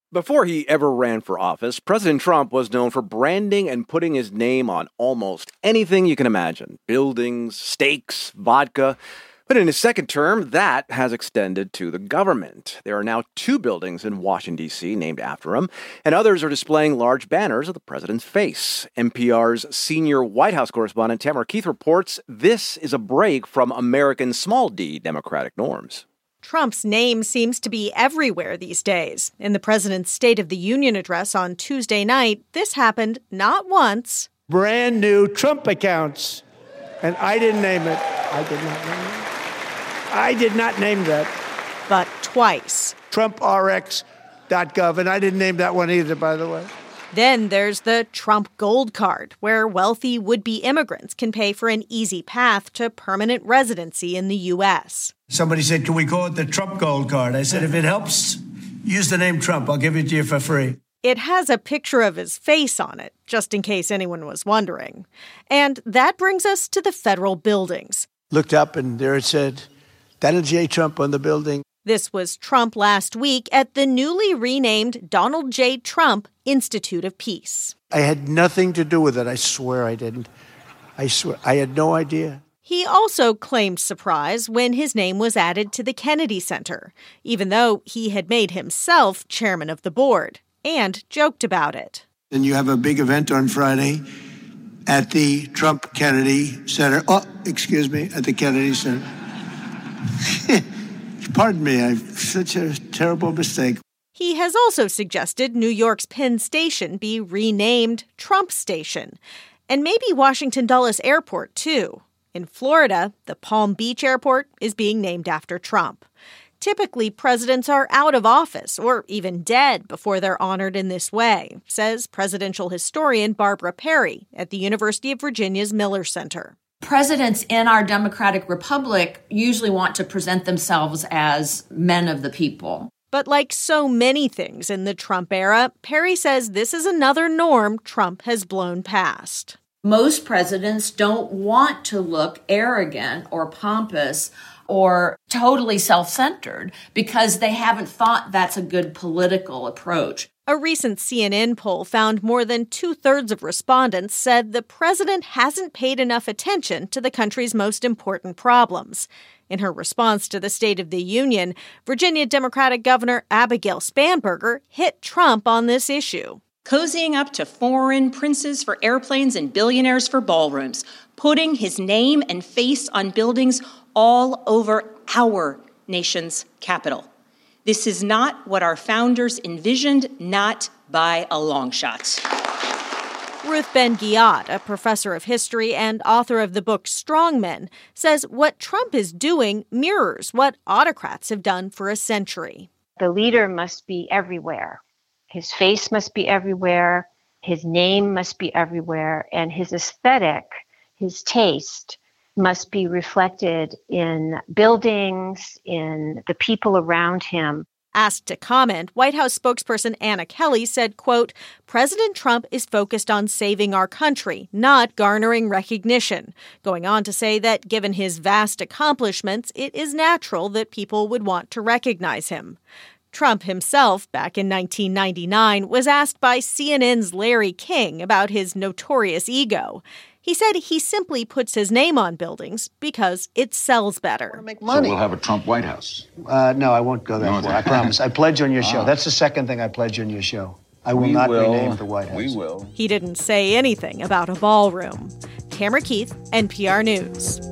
Before he ever ran for office, President Trump was known for branding and putting his name on almost anything you can imagine. Buildings, steaks, vodka. But in his second term, that has extended to the government. There are now 2 buildings in Washington, D.C. named after him, and others are displaying large banners of the president's face. NPR's senior White House correspondent Tamara Keith reports this is a break from American small d democratic norms. Trump's name seems to be everywhere these days. In the president's State of the Union address on Tuesday night, this happened not once. Brand new Trump accounts. And I didn't name it. I did not name that. But twice. TrumpRx.gov, and I didn't name that one either, by the way. Then there's the Trump Gold Card, where wealthy would-be immigrants can pay for an easy path to permanent residency in the U.S. Somebody said, can we call it the Trump Gold Card? I said, if it helps, use the name Trump. I'll give it to you for free. It has a picture of his face on it, just in case anyone was wondering. And that brings us to the federal buildings. Looked up, and there it said, Donald J. Trump on the building. This was Trump last week at the newly renamed Donald J. Trump Institute of Peace. I had nothing to do with it. I swear I didn't. I swear. I had no idea. He also claimed surprise when his name was added to the Kennedy Center, even though he had made himself chairman of the board, and joked about it. And you have a big event on Friday at the Trump Kennedy Center. At the Kennedy Center. Pardon me, I've such a terrible mistake. He has also suggested New York's Penn Station be renamed Trump Station, and maybe Washington Dulles Airport, too. In Florida, the Palm Beach Airport is being named after Trump. Typically, presidents are out of office or even dead before they're honored in this way, says presidential historian Barbara Perry at the University of Virginia's Miller Center. Presidents in our democratic republic usually want to present themselves as men of the people. But like so many things in the Trump era, Perry says this is another norm Trump has blown past. Most presidents don't want to look arrogant or pompous or totally self-centered because they haven't thought that's a good political approach. A recent CNN poll found more than 2/3 of respondents said the president hasn't paid enough attention to the country's most important problems. In her response to the State of the Union, Virginia Democratic Governor Abigail Spanberger hit Trump on this issue. Cozying up to foreign princes for airplanes and billionaires for ballrooms, putting his name and face on buildings all over our nation's capital. This is not what our founders envisioned, not by a long shot. Ruth Ben-Ghiat, a professor of history and author of the book Strongmen, says what Trump is doing mirrors what autocrats have done for a century. The leader must be everywhere. His face must be everywhere. His name must be everywhere. And his aesthetic, his taste, must be reflected in buildings, in the people around him. Asked to comment, White House spokesperson Anna Kelly said, quote, President Trump is focused on saving our country, not garnering recognition, going on to say that given his vast accomplishments, it is natural that people would want to recognize him. Trump himself, back in 1999, was asked by CNN's Larry King about his notorious ego. He said he simply puts his name on buildings because it sells better. Make money. So we'll have a Trump White House. No, I won't go that far. I promise. I pledge on your show. That's the second thing I pledge on your show. I will not rename the White House. We will. He didn't say anything about a ballroom. Tamara Keith, NPR News.